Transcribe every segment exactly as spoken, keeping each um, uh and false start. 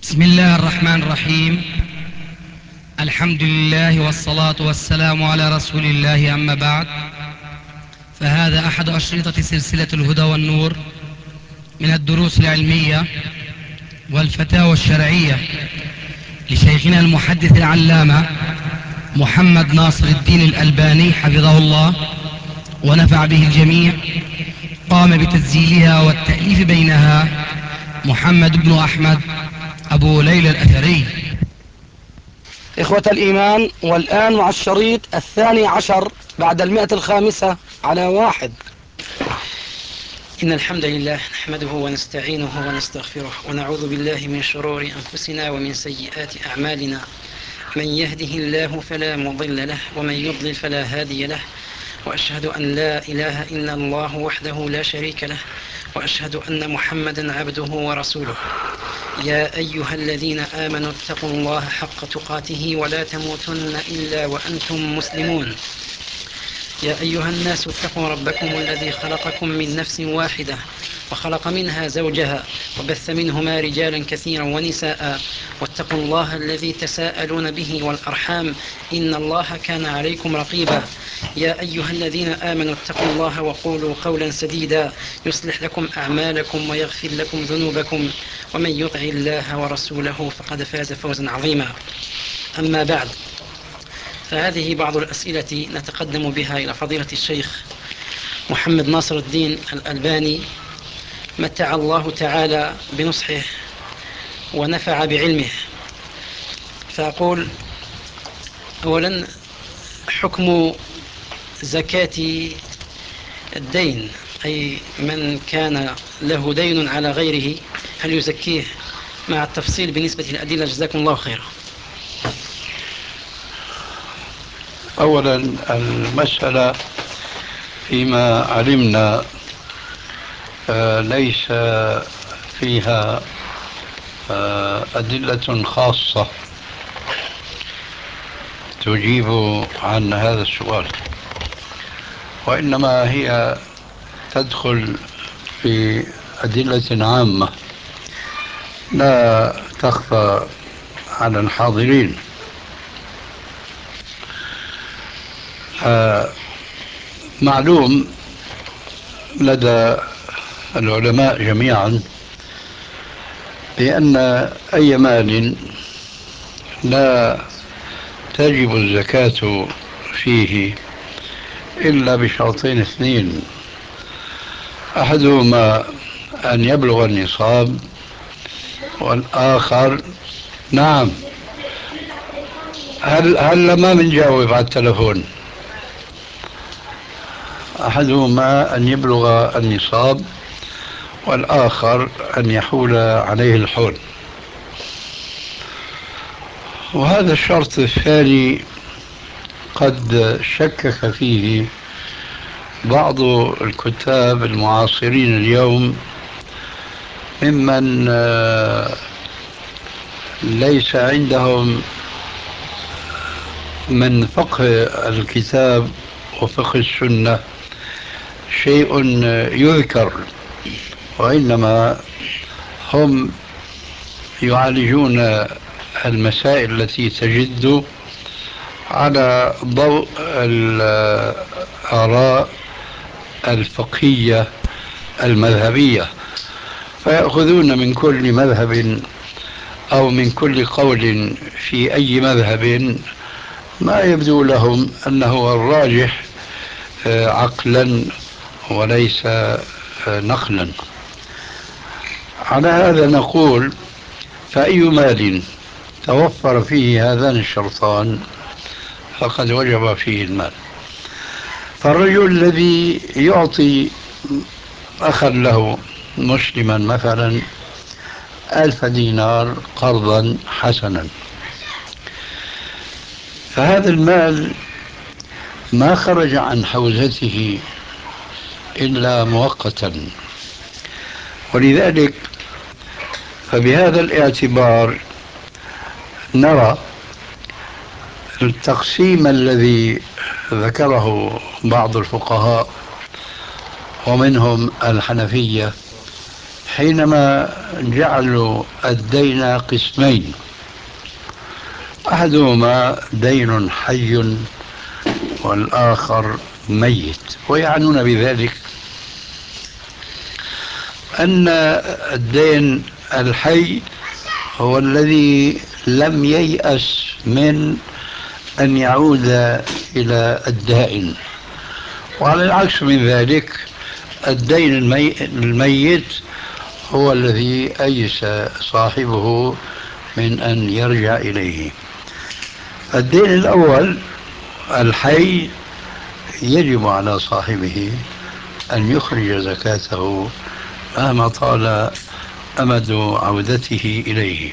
بسم الله الرحمن الرحيم. الحمد لله والصلاة والسلام على رسول الله، أما بعد، فهذا أحد أشرطة سلسلة الهدى والنور من الدروس العلمية والفتاوى الشرعية لشيخنا المحدث العلامة محمد ناصر الدين الألباني حفظه الله ونفع به الجميع. قام بتسجيلها والتأليف بينها محمد بن أحمد أبو ليلى الأثري. إخوة الإيمان، والآن مع الشريط الثاني عشر بعد المئة الخامسة على واحد. إن الحمد لله نحمده ونستعينه ونستغفره ونعوذ بالله من شرور أنفسنا ومن سيئات أعمالنا. من يهده الله فلا مضل له ومن يضلل فلا هادي له، وأشهد أن لا إله إلا الله وحده لا شريك له، وأشهد أن محمدا عبده ورسوله. يا أيها الذين آمنوا اتقوا الله حق تقاته ولا تموتن إلا وأنتم مسلمون. يا أيها الناس اتقوا ربكم الذي خلقكم من نفس واحدة وخلق منها زوجها وبث منهما رجالا كثيرا ونساء، واتقوا الله الذي تساءلون به والأرحام إن الله كان عليكم رقيبا. يا أيها الذين آمنوا اتقوا الله وقولوا قولا سديدا يصلح لكم أعمالكم ويغفر لكم ذنوبكم، ومن يطع الله ورسوله فقد فاز فوزا عظيما. أما بعد، فهذه بعض الأسئلة نتقدم بها إلى فضيلة الشيخ محمد ناصر الدين الألباني، متع الله تعالى بنصحه ونفع بعلمه. فأقول أولا: حكم زكاة الدين، أي من كان له دين على غيره هل يزكيه؟ مع التفصيل بالنسبة للأدلة، جزاكم الله خيرا. أولا، المسألة فيما علمنا آه، ليس فيها آه، أدلة خاصة تجيب عن هذا السؤال، وإنما هي تدخل في أدلة عامة لا تخفى على الحاضرين. آه، معلوم لدى العلماء جميعا بأن أي مال لا تجب الزكاة فيه إلا بشرطين اثنين: أحدهما أن يبلغ النصاب، والآخر نعم هل هل ما بنجاوب على التلفون. أحدهما أن يبلغ النصاب، والآخر أن يحول عليه الحول. وهذا الشرط الثاني قد شكك فيه بعض الكتاب المعاصرين اليوم، ممن ليس عندهم من فقه الكتاب وفقه السنة شيء يذكر، وإنما هم يعالجون المسائل التي تجد على ضوء الآراء الفقهية المذهبية، فيأخذون من كل مذهب أو من كل قول في أي مذهب ما يبدو لهم أنه الراجح عقلا وليس نقلا. على هذا نقول: فأي مال توفر فيه هذان الشرطان فقد وجب فيه المال. فالرجل الذي يعطي أخا له مسلما مثلا ألف دينار قرضا حسنا، فهذا المال ما خرج عن حوزته إلا مؤقتا، ولذلك فبهذا الاعتبار نرى التقسيم الذي ذكره بعض الفقهاء ومنهم الحنفية، حينما جعلوا الدين قسمين، أحدهما دين حي والآخر ميت، ويعنون بذلك أن الدين الحي هو الذي لم ييأس من أن يعود إلى الدائن، وعلى العكس من ذلك الدين المي... الميت هو الذي أيس صاحبه من أن يرجع إليه. الدين الأول الحي يجب على صاحبه أن يخرج زكاته مهما طال أمد عودته إليه.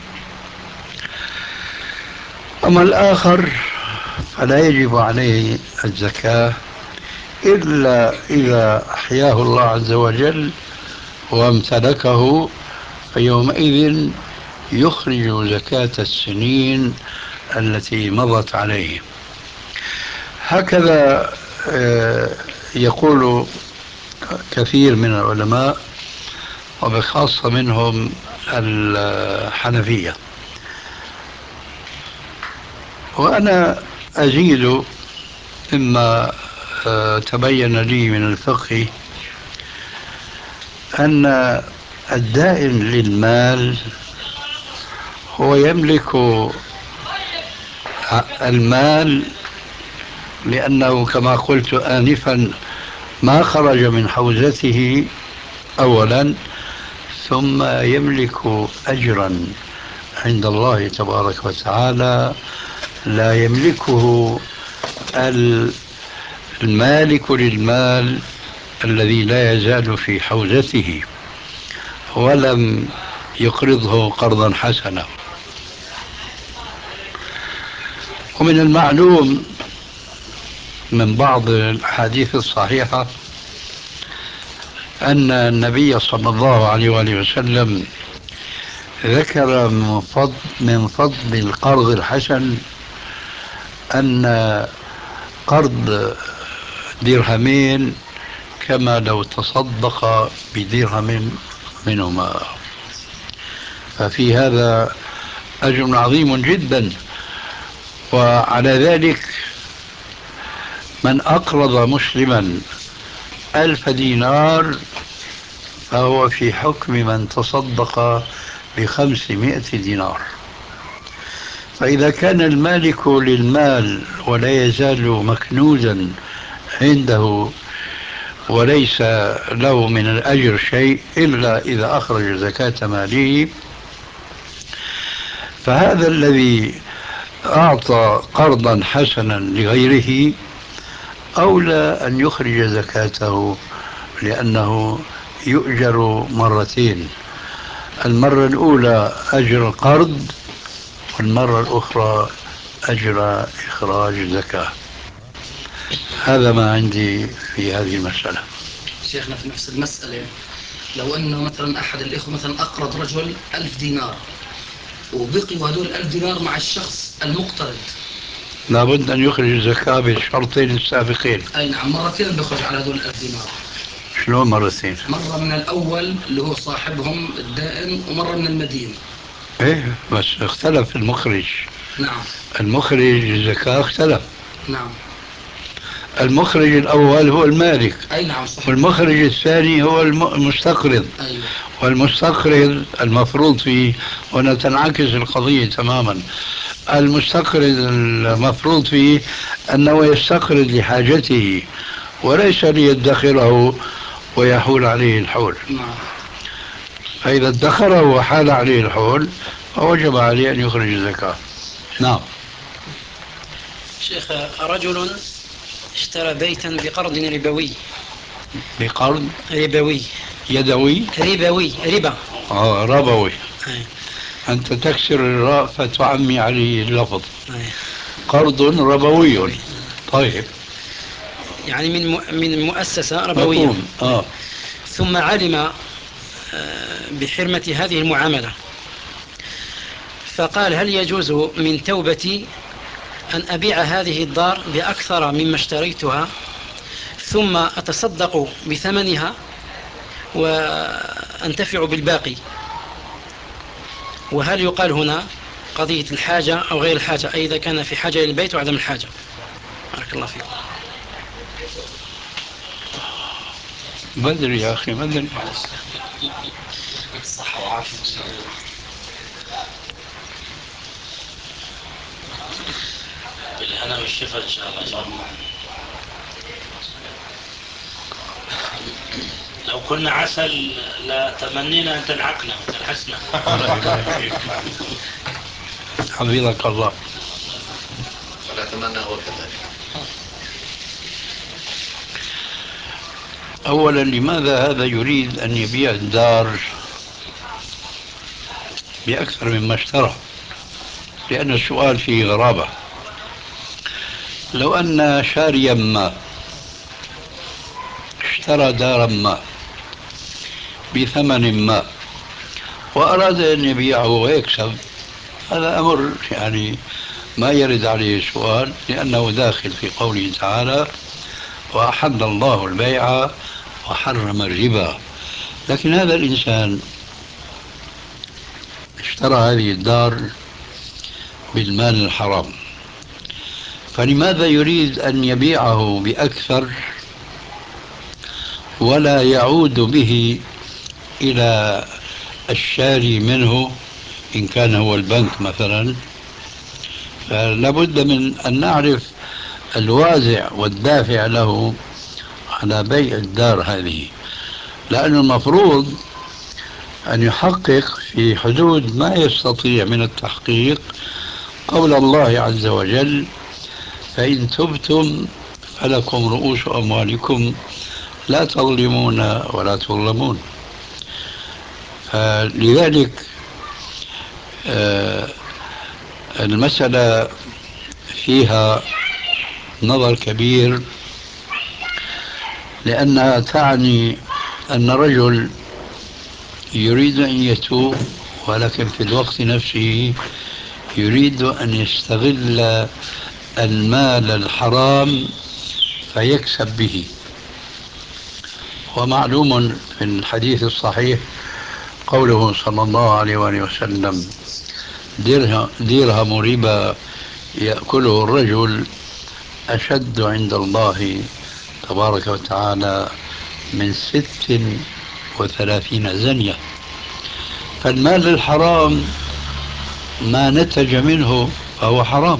أما الآخر فلا يجب عليه الزكاة إلا إذا أحياه الله عز وجل وامتلكه، فيومئذ يخرج زكاة السنين التي مضت عليه. هكذا يقول كثير من العلماء وبخاصة منهم الحنفية. وأنا أزيد مما تبين لي من الفقه أن الدائن للمال هو يملك المال لأنه كما قلت آنفا ما خرج من حوزته أولا، ثم يملك أجرا عند الله تبارك وتعالى لا يملكه المالك للمال الذي لا يزال في حوزته ولم يقرضه قرضا حسنا. ومن المعلوم من بعض الأحاديث الصحيحة أن النبي صلى الله عليه وآله وسلم ذكر من فضل, من فضل القرض الحسن أن قرض درهمين كما لو تصدق بدرهم منهما، ففي هذا أجر عظيم جدا. وعلى ذلك من أقرض مسلما ألف دينار فهو في حكم من تصدق بخمسمائة دينار. فإذا كان المالك للمال ولا يزال مكنوزا عنده وليس له من الأجر شيء إلا إذا أخرج زكاة ماله، فهذا الذي أعطى قرضا حسنا لغيره أولى أن يخرج زكاته، لأنه يؤجر مرتين، المرة الأولى أجر القرض والمرة الأخرى أجر إخراج الزكاة. هذا ما عندي في هذه المسألة. شيخنا في نفس المسألة، لو أنه مثلا أحد الإخوة مثلا أقرض رجل ألف دينار وبقي هدول الألف دينار مع الشخص المقترض، لابد أن يخرج الزكاة بالشرطين السابقين. أي نعم، مرتين بيخرج على هدول الألف دينار. شلون مرتين؟ مرة من الأول اللي هو صاحبهم الدائن ومرة من المدين. ايه بس اختلف المخرج. نعم. المخرج الزكاة اختلف. نعم. المخرج الأول هو المالك. أي نعم صحيح. والمخرج الثاني هو المستقرض. أيوة. والمستقرض المفروض فيه، هنا تنعكس القضية تماما. المستقرض المفروض فيه أنه يستقرض لحاجته وليس ليدخره ويحول عليه الحول. نعم. فإذا ادخره وحال عليه الحول فوجب عليه أن يخرج الزكاة. نعم. شيخ، رجل اشترى بيتا بقرض ربوي. بقرض ربوي يدوي. ربوي ربا. اه ربوي. أي. أنت تكسر الراء فتعمي عليه اللفظ. أي. قرض ربوي. طيب. يعني من من مؤسسة ربوية. آه. ثم علم بحرمة هذه المعاملة، فقال: هل يجوز من توبتي أن أبيع هذه الدار بأكثر مما اشتريتها ثم أتصدق بثمنها وأنتفع بالباقي. وهل يقال هنا قضية الحاجة أو غير الحاجة، أي إذا كان في حاجة للبيت وعدم الحاجة؟ بارك الله فيكم. بدري يا أخي بدري. صحة وعافية. بالهنا والشفا إن شاء الله. لو كنا عسل لتمنينا أن تلحقنا وتلحسنا. حفظك الله. ولا أتمنى هو كذلك. أولا، لماذا هذا يريد أن يبيع الدار بأكثر مما اشترى؟ لأن السؤال فيه غرابة. لو أن شاريا ما اشترى دارا ما بثمن ما وأراد أن يبيعه ويكسب، هذا أمر يعني ما يرد عليه سؤال، لأنه داخل في قوله تعالى: وأحل الله البيع وحرم الربا. لكن هذا الإنسان اشترى هذه الدار بالمال الحرام، فلماذا يريد أن يبيعه بأكثر ولا يعود به إلى الشاري منه إن كان هو البنك مثلا؟ فلابد من أن نعرف الوازع والدافع له على بيع الدار هذه، لأن المفروض أن يحقق في حدود ما يستطيع من التحقيق قول الله عز وجل: فإن تبتم فلكم رؤوس أموالكم لا تظلمون ولا تظلمون. فلذلك آه المسألة فيها نظر كبير، لأنها تعني أن رجل يريد أن يتوب، ولكن في الوقت نفسه يريد أن يستغل المال الحرام فيكسب به. ومعلوم في الحديث الصحيح قوله صلى الله عليه وآله وسلم: درهم, درهم ربا يأكله الرجل أشد عند الله تبارك وتعالى من ست وثلاثين زنية. فالمال الحرام ما نتج منه فهو حرام.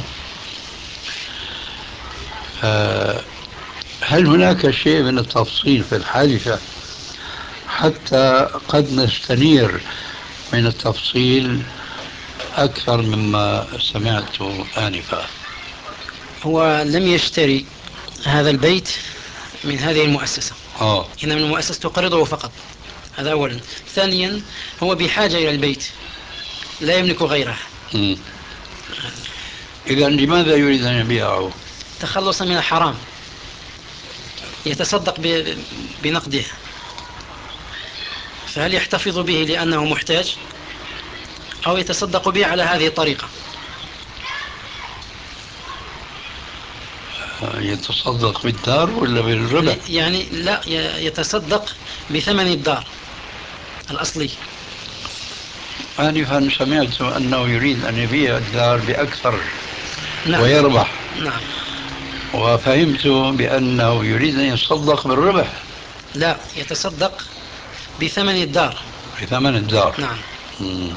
هل هناك شيء من التفصيل في الحادثة حتى قد نستنير من التفصيل أكثر مما سمعت آنفا؟ هو لم يشتري هذا البيت من هذه المؤسسة، آه. إنما من المؤسسة تقرضه فقط، هذا أولا. ثانيا، هو بحاجة إلى البيت لا يملك غيره. إذا لماذا يريد أن يبيعه؟ تخلصا من الحرام، يتصدق بنقده. فهل يحتفظ به لأنه محتاج أو يتصدق به على هذه الطريقة؟ يتصدق بالدار ولا بالربح؟ يعني لا، يتصدق بثمن الدار الأصلي. آنفا سمعت أنه يريد أن يبيع الدار بأكثر. نعم. ويربح. نعم. وفهمت بأنه يريد أن يتصدق بالربح. لا، يتصدق بثمن الدار. بثمن الدار. نعم. مم.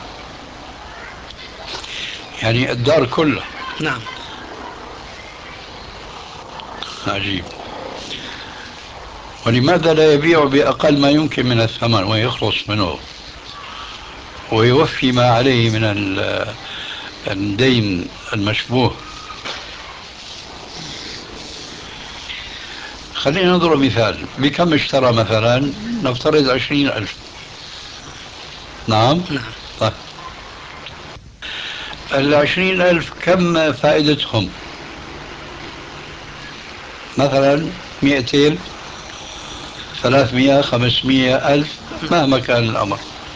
يعني الدار كلها. نعم. عجيب. ولماذا لا يبيع بأقل ما يمكن من الثمن ويخلص منه ويوفي ما عليه من الدين المشبوه؟ خلينا نضرب مثال. بكم اشترى مثلا؟ نفترض عشرين ألف. نعم. نعم. طيب، العشرين ألف كم فائدتهم؟ مثلا مئتين، ثلاثمائة، خمسمائة ألف، مهما كان الأمر.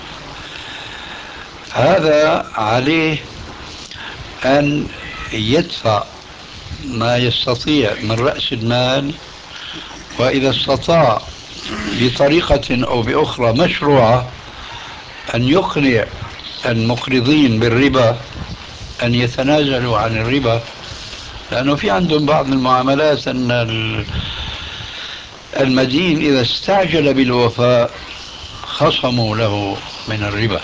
هذا عليه أن يدفع ما يستطيع من رأس المال، وإذا استطاع بطريقة أو بأخرى مشروعة أن يقنع المقرضين بالربا أن يتنازلوا عن الربا، لأنه في عندهم بعض المعاملات أن المدين إذا استعجل بالوفاء خصموا له من الربا.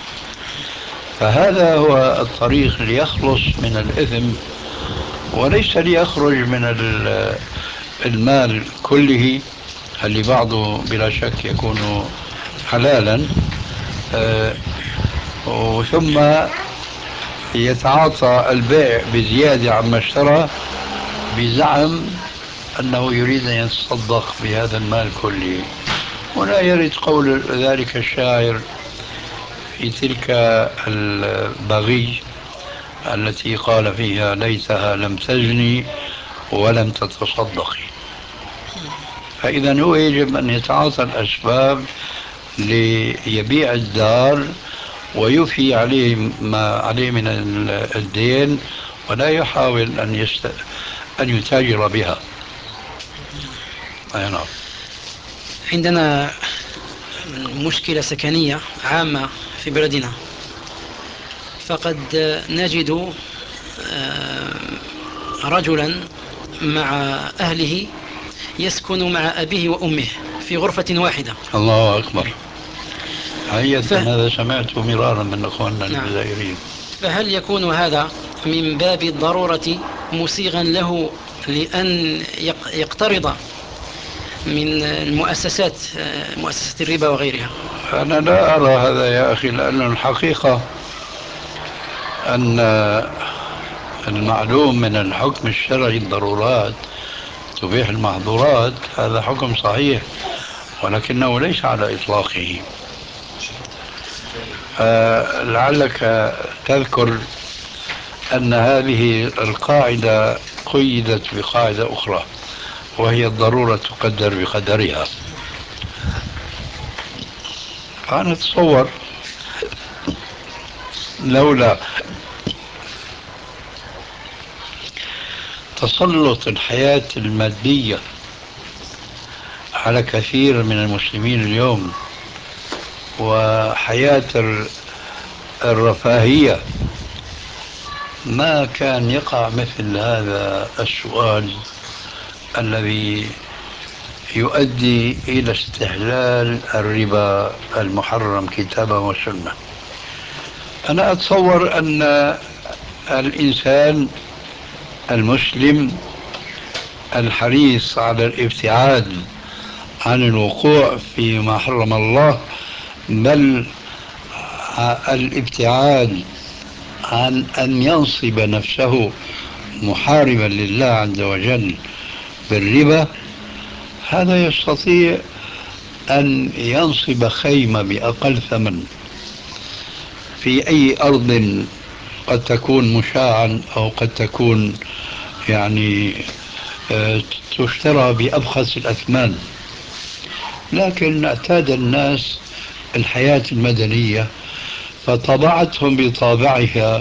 فهذا هو الطريق ليخلص من الإثم، وليس ليخرج من المال كله اللي بعضه بلا شك يكون حلالا، ثم يتعاطى البيع بزيادة عما اشترى بزعم أنه يريد أن يتصدق بهذا المال كله. ولا يرد قول ذلك الشاعر في تلك البغي التي قال فيها ليتها لم تزني ولم تتصدقي. فإذا هو يجب أن يتعاطى الأسباب ليبيع الدار ويفي عليه ما عليه من الدين، ولا يحاول أن يست... أن يتاجر بها. أي نعم. عندنا مشكلة سكنية عامة في بلدنا، فقد نجد رجلا مع أهله يسكن مع أبيه وأمه في غرفة واحدة. الله أكبر. حقيقة ف... هذا سمعته مرارا من أخواننا نعم. الجزائريين. فهل يكون هذا من باب الضرورة مسيغا له لأن يقترض من المؤسسات مؤسسة الربا وغيرها؟ أنا لا أرى هذا يا أخي، لأن الحقيقة أن المعلوم من الحكم الشرعي الضرورات تبيح المحظورات، هذا حكم صحيح ولكنه ليس على إطلاقه. لعلك تذكر أن هذه القاعدة قيدت بقاعدة أخرى، وهي الضرورة تقدر بقدرها. أنا أتصور لولا تسلط الحياة المادية على كثير من المسلمين اليوم وحياة الرفاهية، ما كان يقع مثل هذا السؤال الذي يؤدي إلى استحلال الربا المحرم كتابا وسنة. أنا أتصور أن الإنسان المسلم الحريص على الابتعاد عن الوقوع فيما حرم الله، بل الابتعاد عن أن ينصب نفسه محاربا لله عز وجل بالربا، هذا يستطيع أن ينصب خيمة بأقل ثمن في أي أرض قد تكون مشاعا أو قد تكون يعني تشترى بأبخس الأثمان. لكن اعتاد الناس الحياة المدنية فطبعتهم بطابعها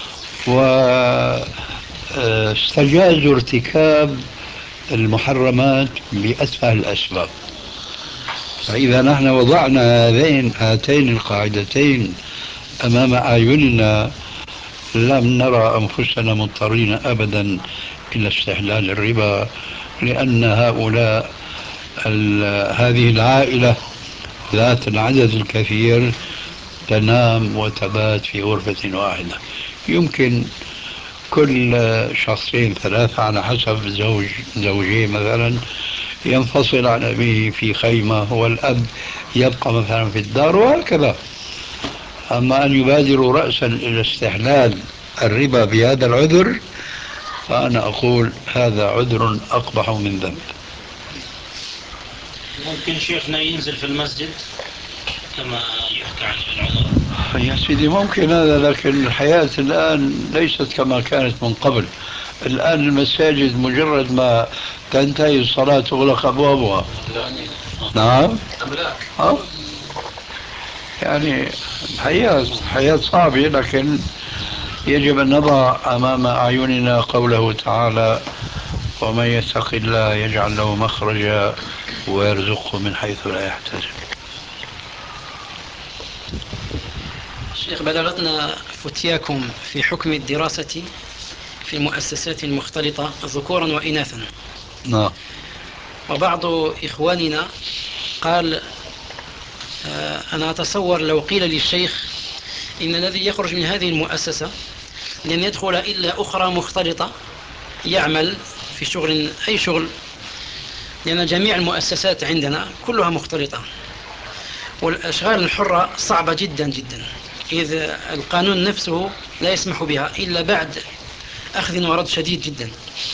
واستجازوا ارتكاب المحرمات بأسفل الأسباب. فإذا نحن وضعنا هذين هاتين القاعدتين أمام أعيننا لم نرى أنفسنا مضطرين أبدا إلى استحلال الربا، لأن هؤلاء هذه العائلة ذات العدد الكثير تنام وتبات في غرفة واحدة. يمكن كل شخصين ثلاثة على حسب زوج زوجين مثلا ينفصل عن أبيه في خيمة والأب يبقى مثلا في الدار، وهكذا. أما أن يبادروا رأسا إلى استحلال الربا بهذا العذر، فأنا أقول هذا عذر أقبح من ذنب. ممكن شيخنا ينزل في المسجد كما يحكى عن ابن عمر؟ يا سيدي ممكن هذا، لكن الحياة الآن ليست كما كانت من قبل. الآن المساجد مجرد ما تنتهي الصلاة تغلق أبوابها. نعم. أه؟ يعني حياة حياة صعبة، لكن يجب أن نضع أمام أعيننا قوله تعالى ومن يتق الله يجعل له مخرجا ويرزقه من حيث لا يحتسب. شيخ، بلغتنا فتياكم في حكم الدراسة في المؤسسات المختلطة ذكورا وإناثا. نعم. وبعض إخواننا قال آه، أنا أتصور لو قيل للشيخ إن الذي يخرج من هذه المؤسسة لن يدخل إلا أخرى مختلطة يعمل في شغل أي شغل، لأن جميع المؤسسات عندنا كلها مختلطة، والأشغال الحرة صعبة جدا جدا، إذ القانون نفسه لا يسمح بها إلا بعد أخذ ورد شديد جدا.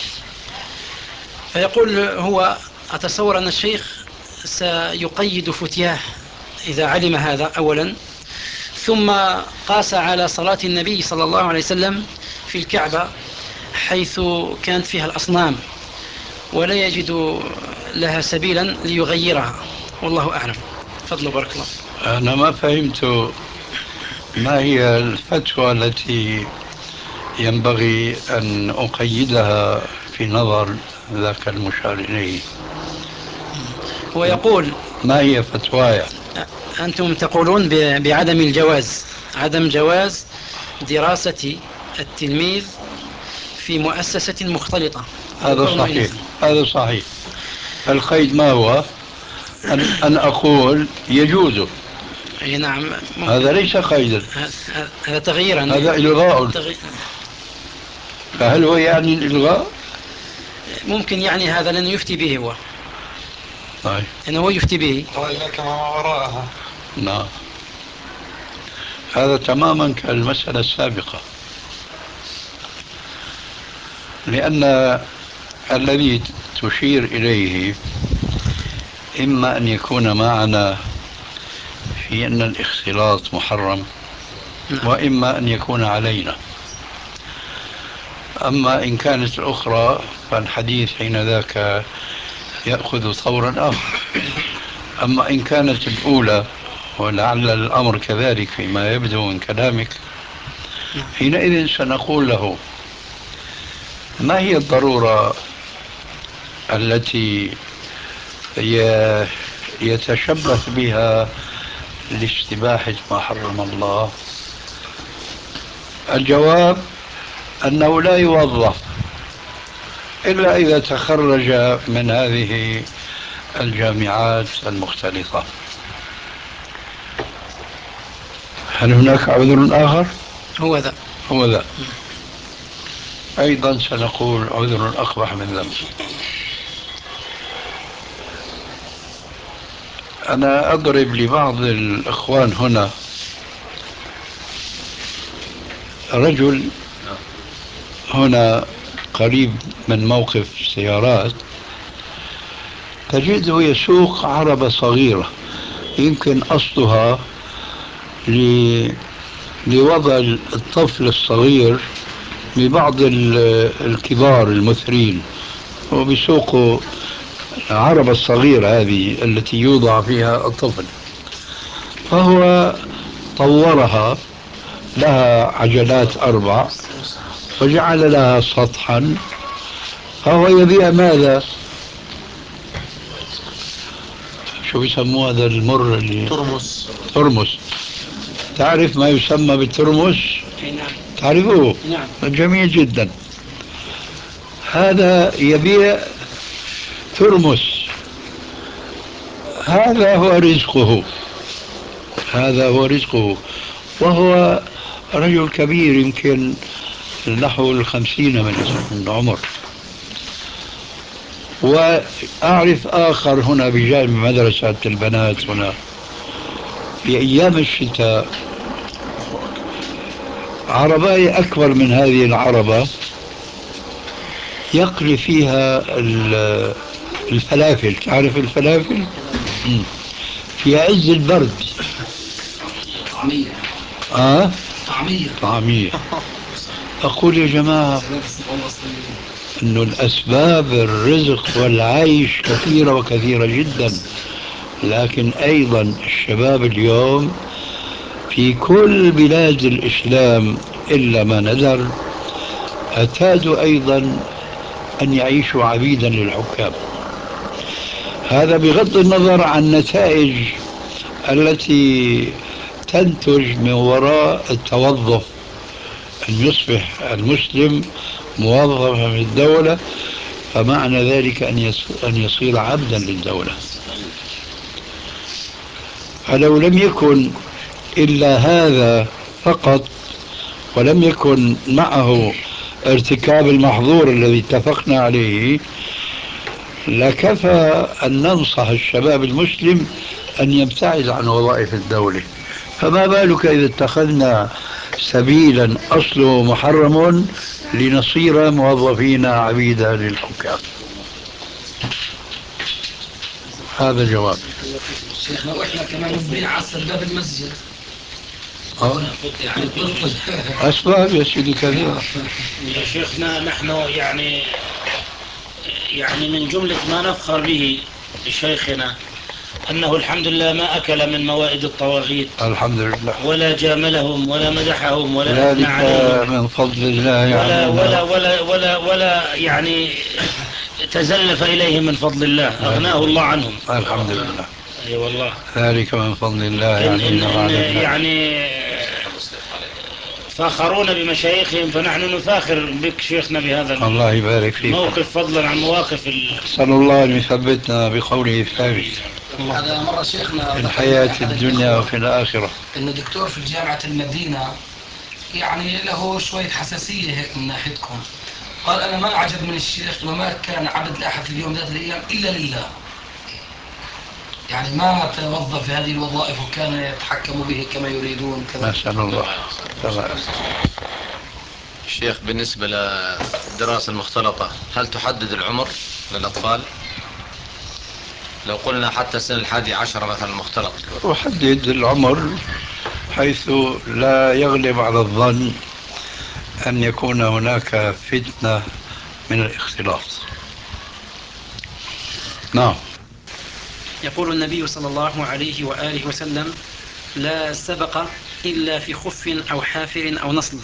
فيقول هو أتصور أن الشيخ سيقيد فتياه إذا علم هذا أولا، ثم قاس على صلاة النبي صلى الله عليه وسلم في الكعبة حيث كانت فيها الأصنام ولا يجد لها سبيلا ليغيرها، والله أعلم. فضل بارك الله. أنا ما فهمت ما هي الفتوى التي ينبغي أن أقيدها في نظر ذاك المشار إليه. هو يقول ما هي فتوايا؟ أنتم تقولون ب- بعدم الجواز، عدم جواز دراسة التلميذ في مؤسسة مختلطة. هذا صحيح، هذا صحيح. القيد ما هو؟ أن, أن أقول يجوز. أي نعم. هذا ليس قيدا، هذا تغييرا، هذا إلغاء. تغي... فهل هو يعني الإلغاء؟ ممكن يعني هذا لن يفتي به هو. طيب. إنه هو يفتي به. وإلا كما وراءها. نعم. هذا تماما كالمسألة السابقة، لأن الذي تشير إليه إما أن يكون معنا في أن الاختلاط محرم، نعم. وإما أن يكون علينا. أما إن كانت الأخرى فالحديث حين ذاك يأخذ طورا آخر. أما إن كانت الأولى، ولعل الأمر كذلك فيما يبدو من كلامك، حينئذ سنقول له ما هي الضرورة التي يتشبث بها لاستباحة ما حرم الله؟ الجواب أنه لا يوظف إلا إذا تخرج من هذه الجامعات المختلطة. هل هناك عذر آخر؟ هو ذا هو ذا أيضا سنقول عذر أقبح من ذنب. أنا أضرب لبعض الإخوان هنا رجل هنا قريب من موقف سيارات، تجده يسوق عربة صغيرة يمكن أصلها لوضع الطفل الصغير لبعض الكبار المثرين، وبيسوقوا عربة الصغيرة هذه التي يوضع فيها الطفل، فهو طورها، لها عجلات أربع وجعل لها سطحا، فهو يبيع ماذا؟ شو بيسموه هذا المر اللي ترمس. ترمس. تعرف ما يسمى بالترمس؟ نعم. تعرفه؟ نعم. جميل جدا. هذا يبيع ترمس، هذا هو رزقه، هذا هو رزقه، وهو رجل كبير يمكن نحو الخمسين من العمر. وأعرف آخر هنا بجانب مدرسة البنات هنا في أيام الشتاء عرباية أكبر من هذه العربة يقلي فيها الفلافل. تعرف الفلافل؟ في عز البرد. طعمية. آه؟ طعمية. طعمية. أقول يا جماعة أن الأسباب الرزق والعيش كثيرة وكثيرة جدا، لكن أيضا الشباب اليوم في كل بلاد الإسلام إلا ما ندر اعتادوا أيضا أن يعيشوا عبيدا للحكام. هذا بغض النظر عن النتائج التي تنتج من وراء التوظف أن يصبح المسلم موظفا في الدولة، فمعنى ذلك أن أن يصير عبدا للدولة. فلو لم يكن إلا هذا فقط، ولم يكن معه ارتكاب المحظور الذي اتفقنا عليه، لكفى أن ننصح الشباب المسلم أن يبتعد عن وظائف الدولة. فما بالك إذا اتخذنا سبيلا أصله محرم لنصير موظفين عبيدا للحكام؟ هذا جواب. شيخنا واحنا كمان بنعصر باب المسجد أه؟ يعني بنرقد. أسباب يا سيدي كثيرة. يا شيخنا نحن يعني يعني من جملة ما نفخر به بشيخنا أنه الحمد لله ما أكل من موائد الطواغيت، الحمد لله، ولا جاملهم ولا مدحهم ولا أثنى ذلك عليهم، من فضل الله ولا علينا. ولا ولا ولا ولا يعني تزلف إليهم من فضل الله، أغناه الله عنهم. الحمد لله، أي والله. ذلك من فضل الله إن, إن, علينا إن وعلى الناس. يعني فاخرون بمشايخهم، فنحن نفاخر بك شيخنا بهذا الله يبارك فيكم. الموقف، فضلا عن مواقف ال... أسأل الله أن يثبتنا بقوله الثابت هذا مرة شيخنا في الحياة الدنيا وفي الآخرة. إنه دكتور في جامعة المدينة يعني له شوية حساسية هيك من ناحيتكم، قال أنا ما أعجب من الشيخ وما كان عبد لأحد في اليوم ذات الأيام إلا لله، يعني ما توظف في هذه الوظائف وكان يتحكم به كما يريدون كذا. نسأل الله. الشيخ بالنسبة للدراسة المختلطة هل تحدد العمر للأطفال؟ لو قلنا حتى سن الحادي عشر مثلا المختلط. أحدد العمر حيث لا يغلب على الظن أن يكون هناك فتنة من الاختلاط. نعم. يقول النبي صلى الله عليه وآله وسلم: لا سبق إلا في خف أو حافر أو نصل.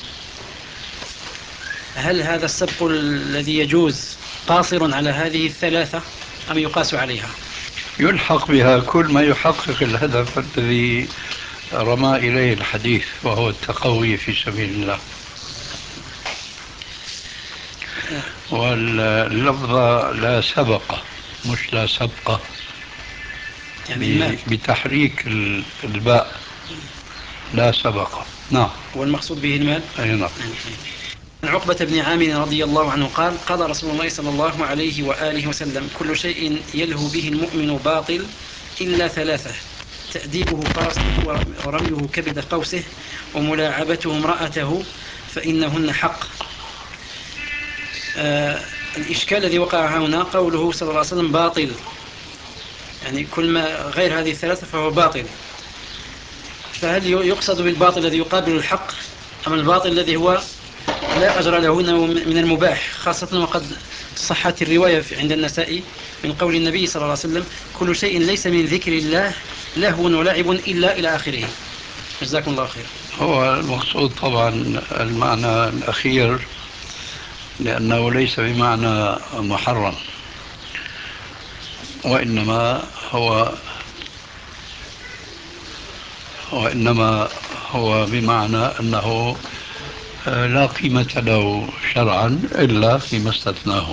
هل هذا السبق الذي يجوز قاصر على هذه الثلاثة أم يقاس عليها؟ يلحق بها كل ما يحقق الهدف الذي رمى إليه الحديث، وهو التقوي في سبيل الله. واللفظة لا سبق، مش لا سبقة، يعني بتحريك الباء، لا سبق. نعم. والمقصود به المال. أي نعم. عن عقبة بن عامر رضي الله عنه قال: قال رسول الله صلى الله عليه وآله وسلم: كل شيء يلهو به المؤمن باطل إلا ثلاثة: تأديبه فرسه ورميه كبد قوسه وملاعبته امرأته فإنهن حق. آه الإشكال الذي وقع هنا قوله صلى الله عليه وسلم باطل، يعني كل ما غير هذه الثلاثة فهو باطل. فهل يقصد بالباطل الذي يقابل الحق أم الباطل الذي هو لا أجر له من المباح، خاصة وقد صحت الرواية عند النسائي من قول النبي صلى الله عليه وسلم: كل شيء ليس من ذكر الله لهو ولعب إلا إلى آخره. جزاكم الله خير. هو المقصود طبعا المعنى الأخير، لأنه ليس بمعنى محرم، وإنما هو وإنما هو بمعنى أنه لا قيمة له شرعا إلا فيما استثناه.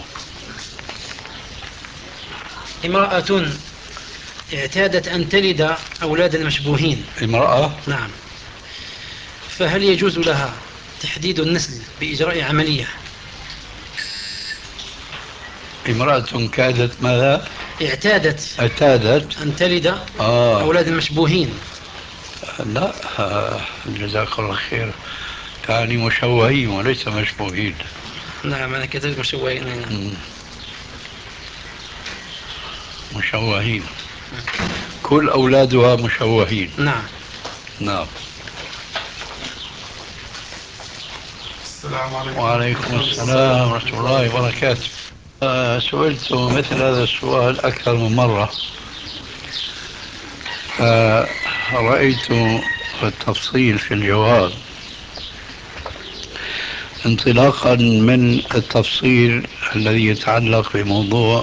امرأة اعتادت أن تلد أولاد المشبوهين. امرأة؟ نعم. فهل يجوز لها تحديد النسل بإجراء عملية؟ امرأة كادت ماذا؟ اعتادت اعتادت أن تلد آه. أولاد المشبوهين. لا، آه. جزاك الله خير، تعني مشوهين وليس مشبوهين. نعم أنا كتبت مشوهين. مم. مشوهين، كل أولادها مشوهين. نعم. نعم. السلام عليكم. وعليكم السلام ورحمة الله وبركاته. آه سئلت مثل هذا السؤال أكثر من مرة، فرأيت التفصيل في الجواب انطلاقا من التفصيل الذي يتعلق بموضوع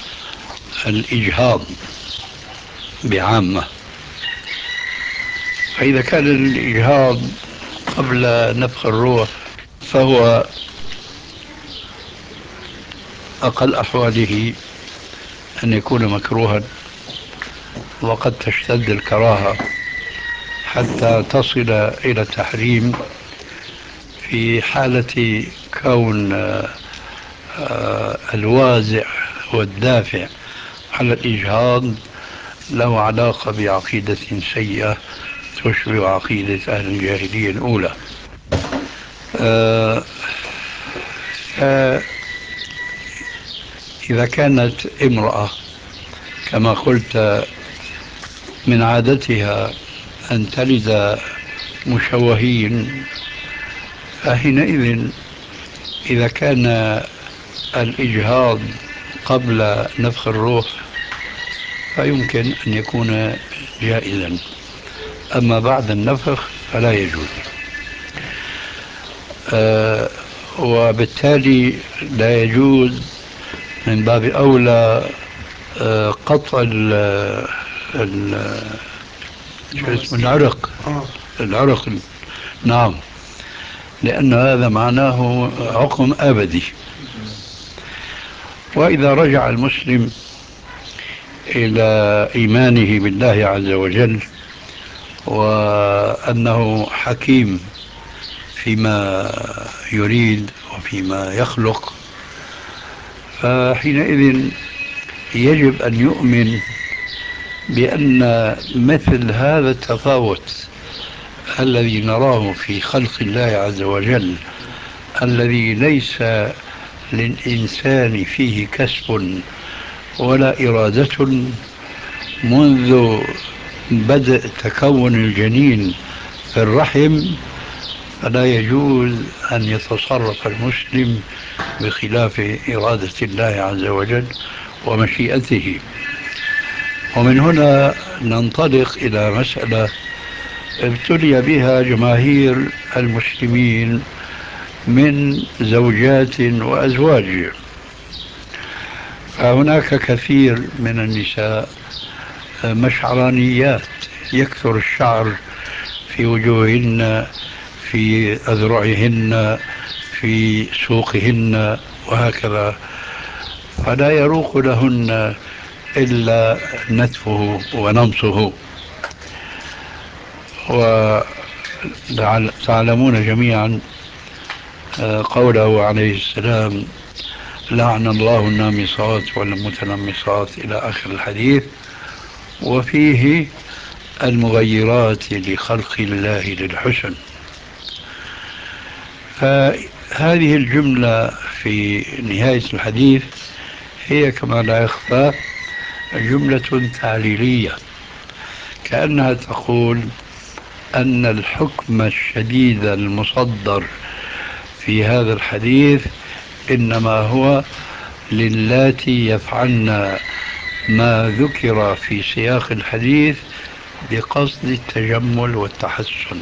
الإجهاض بعامة. فإذا كان الإجهاض قبل نفخ الروح فهو أقل أحواله أن يكون مكروها، وقد تشتد الكراهة حتى تصل إلى التحريم في حالة كون الوازع والدافع على الإجهاض له علاقة بعقيدة سيئة تشبه عقيدة أهل الجاهلية الأولى. إذا كانت امرأة كما قلت من عادتها أن تلد مشوهين، فحينئذ إذا كان الإجهاض قبل نفخ الروح فيمكن أن يكون جائزا، أما بعد النفخ فلا يجوز. أه وبالتالي لا يجوز من باب أولى أه قطع ال ال شو اسمه العرق العرق نعم، لأن هذا معناه عقم أبدي. وإذا رجع المسلم إلى إيمانه بالله عز وجل وأنه حكيم فيما يريد وفيما يخلق، فحينئذ يجب أن يؤمن بأن مثل هذا التفاوت الذي نراه في خلق الله عز وجل، الذي ليس للإنسان فيه كسب ولا إرادة منذ بدء تكون الجنين في الرحم، فلا يجوز أن يتصرف المسلم بخلاف إرادة الله عز وجل ومشيئته. ومن هنا ننطلق إلى مسألة ابتلي بها جماهير المسلمين من زوجات وأزواج. فهناك كثير من النساء مشعرانيات، يكثر الشعر في وجوههن، في أذرعهن، في سوقهن وهكذا، فلا يروق لهن إلا نتفه ونمصه. وتعلمون جميعا قوله عليه السلام: لعن الله النامصات والمتنمصات إلى آخر الحديث، وفيه المغيرات لخلق الله للحسن. فهذه الجملة في نهاية الحديث هي كما لا يخفى جملة تعليلية، كأنها تقول أن الحكم الشديد المصدر في هذا الحديث إنما هو للاتي يفعلن ما ذكر في سياق الحديث بقصد التجمل والتحسن،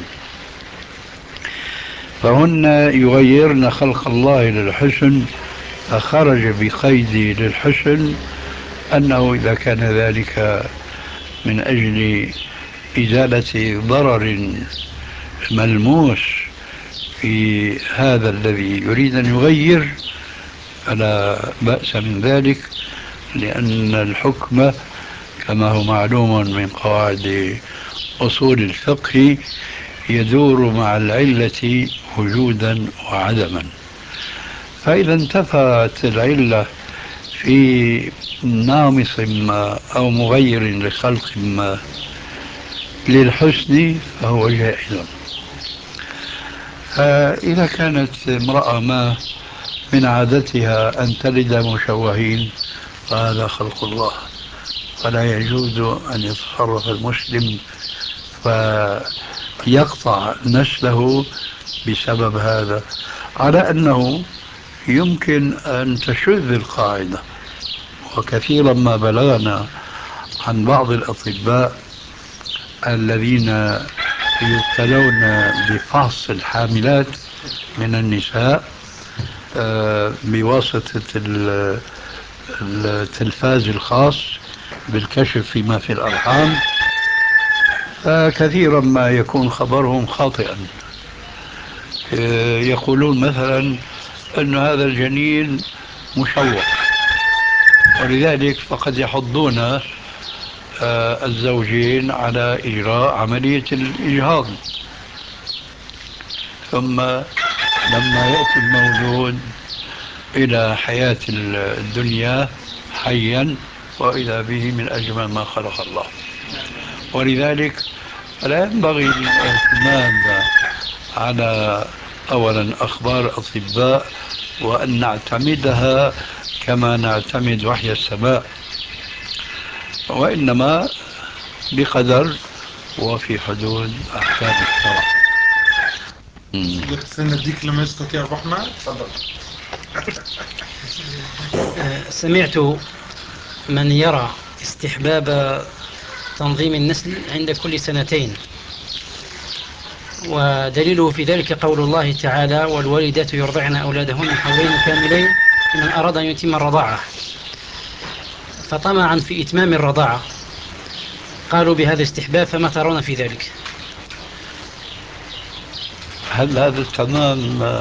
فهن يغيرن خلق الله للحسن، فخرج بقيد للحسن أنه إذا كان ذلك من أجل إزالة ضرر ملموس في هذا الذي يريد أن يغير فلا بأس من ذلك، لأن الحكم كما هو معلوم من قواعد أصول الفقه يدور مع العلة وجودا وعدما. فإذا انتفت العلة في نامص ما أو مغير لخلق ما للحسن فهو جائز. فإذا كانت امرأة ما من عادتها أن تلد مشوهين فهذا خلق الله، فلا يجوز أن يتصرف المسلم فيقطع نسله بسبب هذا، على أنه يمكن أن تشذ القاعدة. وكثيرا ما بلغنا عن بعض الأطباء الذين يبتلون بفحص الحاملات من النساء بواسطة التلفاز الخاص بالكشف فيما في الأرحام، فكثيرا ما يكون خبرهم خاطئا. يقولون مثلا أن هذا الجنين مشوه، ولذلك فقد يحضون الزوجين على إجراء عملية الإجهاض، ثم لما يأتي المولود إلى حياة الدنيا حيا وإذا به من أجمل ما خلق الله. ولذلك فلا ينبغي الاعتماد على أولا أخبار الأطباء وأن نعتمدها كما نعتمد وحي السماء، وإنما بقدر وفي حدود أحكام الشرع. استنى اديك لما يسقط يا ابو احمد. تفضل. سمعت من يرى استحباب تنظيم النسل عند كل سنتين، ودليله في ذلك قول الله تعالى: والوالدات يرضعن أولادهن حولين كاملين لمن أراد أن يتم الرضاعة. فطمعا في إتمام الرضاعة قالوا بهذا استحباب، فما ترون في ذلك؟ هل هذا التمام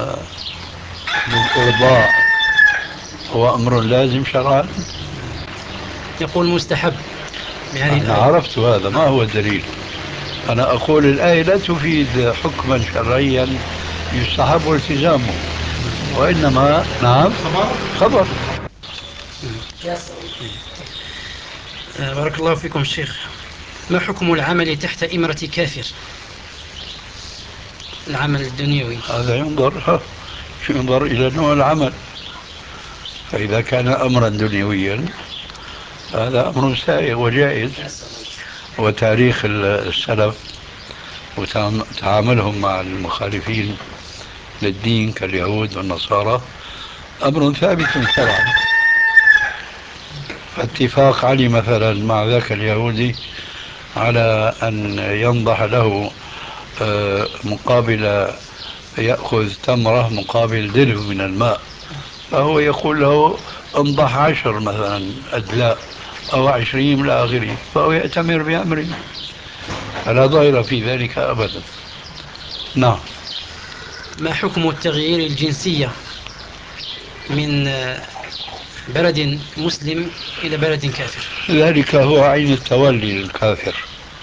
للإرضاع هو أمر لازم شرعا؟ يقول مستحب بهذه أنا الآية. عرفت هذا، ما هو الدليل؟ أنا أقول الآية لا تفيد حكما شرعيا يستحب التزامه، وإنما نعم خبر. بارك الله فيكم الشيخ. ما حكم العمل تحت إمرة كافر، العمل الدنيوي؟ هذا ينظر ينظر إلى نوع العمل، فإذا كان أمرا دنيويا هذا أمر سائغ وجائز، وتاريخ السلف وتعاملهم مع المخالفين للدين كاليهود والنصارى أمر ثابت شرعا. اتفاق علي مثلا مع ذاك اليهودي على أن ينضح له مقابل يأخذ تمرة مقابل دلو من الماء، فهو يقول له انضح عشر مثلا أدلاء أو عشرين إلى آخره، فهو يأتمر بأمره، فلا ضير في ذلك أبدا. نعم. ما حكم التغيير الجنسية من بلد مسلم إلى بلد كافر؟ ذلك هو عين التولي للكافر.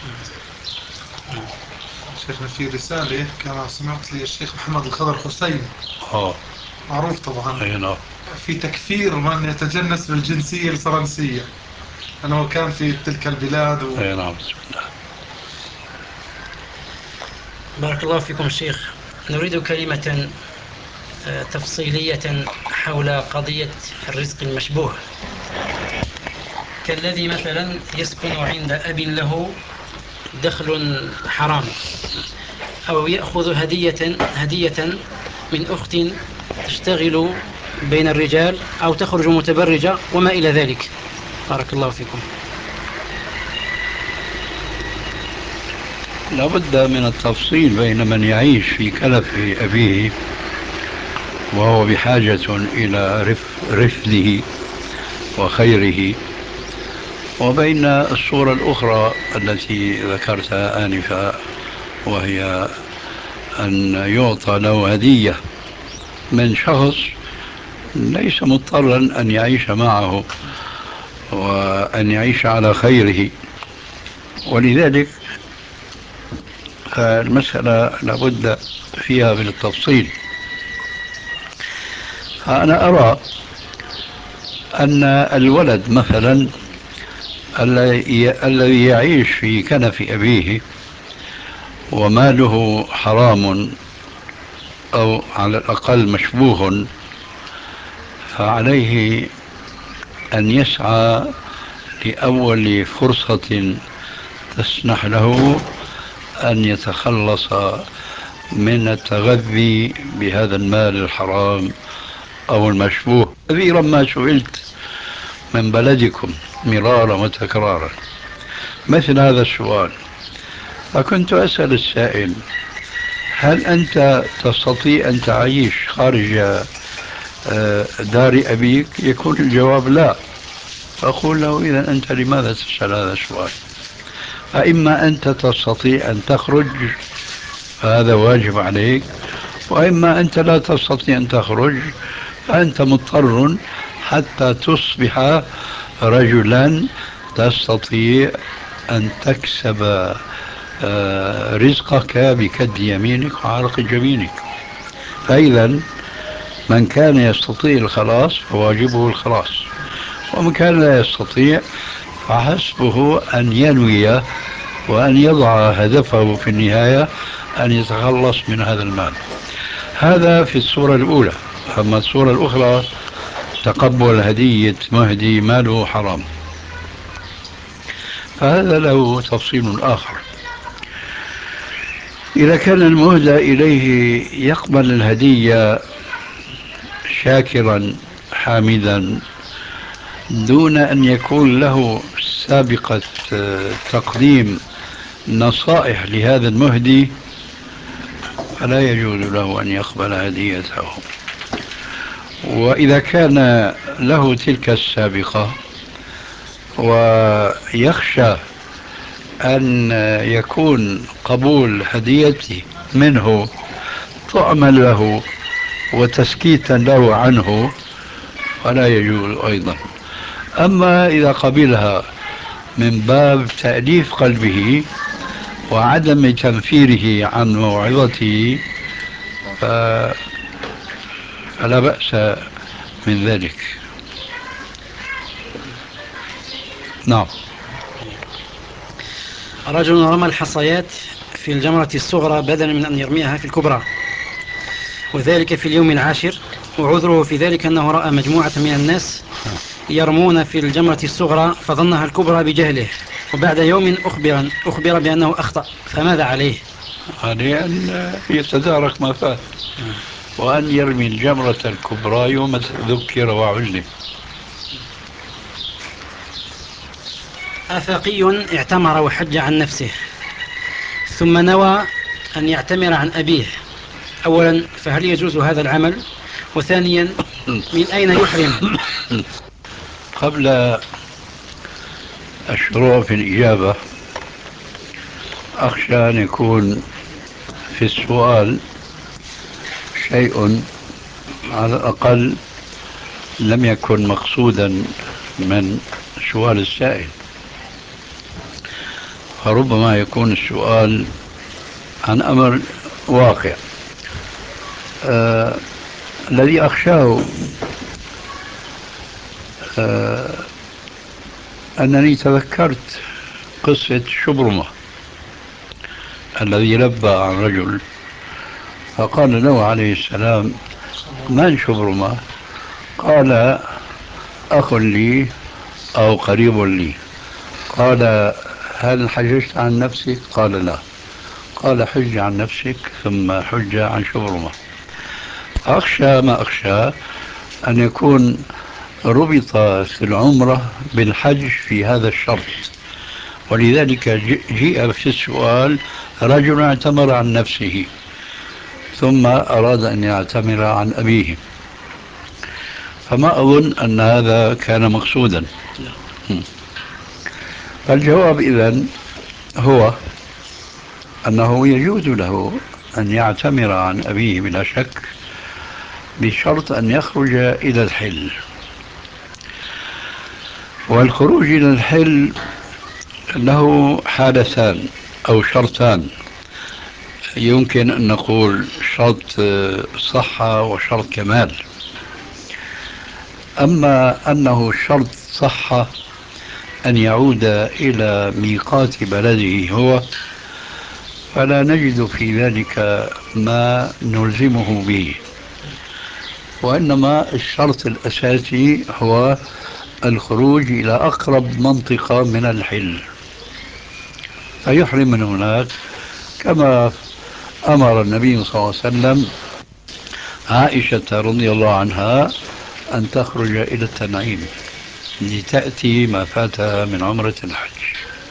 شيخنا في رسالة كما سمعت لي الشيخ محمد الخضر حسين، اه معروف طبعا، نعم. في تكفير من يتجنس بالجنسية الفرنسية أنه كان في تلك البلاد و... نعم. بارك الله فيكم الشيخ. نريد كلمة تفصيلية حول قضية الرزق المشبوه، كالذي مثلا يسكن عند أب له دخل حرام، أو يأخذ هدية هدية من أخت تشتغل بين الرجال، أو تخرج متبرجة وما إلى ذلك. بارك الله فيكم. لابد من التفصيل بين من يعيش في كنف أبيه وهو بحاجة إلى رف رفده وخيره، وبين الصورة الأخرى التي ذكرتها آنفا، وهي أن يعطى له هدية من شخص ليس مضطرا أن يعيش معه وأن يعيش على خيره. ولذلك المسألة لابد فيها من التفصيل. فأنا أرى أن الولد مثلا الذي يعيش في كنف أبيه وماله حرام أو على الأقل مشبوه، فعليه أن يسعى لأول فرصة تسنح له أن يتخلص من التغذي بهذا المال الحرام أو المشبوه. كثيرا ما سئلت من بلدكم مرارا وتكرارا مثل هذا السؤال، فكنت أسأل السائل: هل أنت تستطيع أن تعيش خارج دار أبيك؟ يكون الجواب لا. فأقول له: إذا أنت لماذا تسأل هذا السؤال؟ فإما أنت تستطيع أن تخرج فهذا واجب عليك، وإما أنت لا تستطيع أن تخرج فأنت مضطر حتى تصبح رجلا تستطيع أن تكسب آه، رزقك بكد يمينك وعرق جبينك. فإذا من كان يستطيع الخلاص فواجبه الخلاص، ومن كان لا يستطيع فحسبه أن ينوي وأن يضع هدفه في النهاية أن يتخلص من هذا المال. هذا في الصورة الأولى. أما الصورة الأخرى تقبل هدية مهدي ماله حرام، فهذا له تفصيل آخر. إذا كان المهدى إليه يقبل الهدية شاكرا حامدا دون أن يكون له سابقة تقديم نصائح لهذا المهدي، فلا يجوز له أن يقبل هديته. وإذا كان له تلك السابقة ويخشى أن يكون قبول هديته منه طعما له وتسكيتا له عنه فلا يجوز أيضا. أما إذا قبلها من باب تأليف قلبه وعدم تنفيره عن موعظته فلا بأس من ذلك. نعم. رجل رمى الحصيات في الجمرة الصغرى بدلا من أن يرميها في الكبرى، وذلك في اليوم العاشر، وعذره في ذلك أنه رأى مجموعة من الناس يرمون في الجمرة الصغرى فظنها الكبرى بجهله، وبعد يوم أخبر, أخبر بأنه أخطأ، فماذا عليه؟ عليه أن يتدارك ما فات وأن يرمي الجمرة الكبرى يوم ذكر وعلم. آفاقي اعتمر وحج عن نفسه ثم نوى أن يعتمر عن أبيه، أولا فهل يجوز هذا العمل؟ وثانيا من أين يحرم؟ قبل الشروع في الإجابة أخشى أن يكون في السؤال شيء على الأقل لم يكن مقصودا من سؤال السائل، فربما يكون السؤال عن أمر واقع. آه الذي أخشاه آه أنني تذكرت قصة شبرمة الذي لبى عن رجل فقال له عليه السلام: من شبرمة؟ قال: أخ لي أو قريب لي. قال: هل حججت عن نفسك؟ قال: لا. قال: حج عن نفسك ثم حج عن شبرمة. أخشى ما أخشى أن يكون ربط في العمرة بالحج في هذا الشرط، ولذلك جيء في السؤال رجل اعتمر عن نفسه ثم أراد أن يعتمر عن أبيه، فما أظن أن هذا كان مقصودا. فالجواب إذن هو أنه يجوز له أن يعتمر عن أبيه بلا شك، بشرط أن يخرج إلى الحل. والخروج إلى الحل له حالتان أو شرطان، يمكن أن نقول شرط صحة وشرط كمال. أما أنه شرط صحة أن يعود إلى ميقات بلده هو، فلا نجد في ذلك ما نلزمه به، وإنما الشرط الأساسي هو الخروج إلى أقرب منطقة من الحل فيحرم من هناك، كما أمر النبي صلى الله عليه وسلم عائشة رضي الله عنها أن تخرج إلى التنعيم لتأتي ما فاتها من عمرة الحج.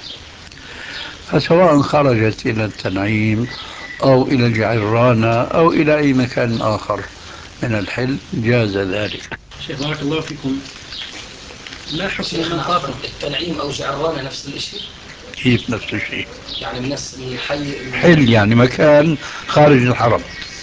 فسواء خرجت إلى التنعيم أو إلى الجعرانة أو إلى أي مكان آخر من الحل جاز ذلك. شيخ بارك الله فيكم، ما حكم من طاف التنعيم أو جعرانة نفس الشيء؟ كيف نفس الشيء؟ يعني من نفس الحي. حل يعني مكان خارج الحرم،